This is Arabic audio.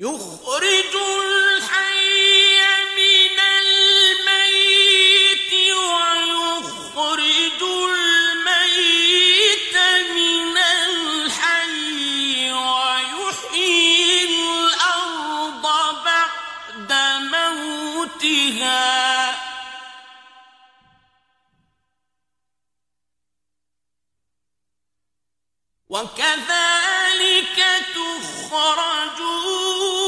يخرج الحي من الميت ويخرج الميت من الحي ويحيي الأرض بعد موتها وكذلك تخرجون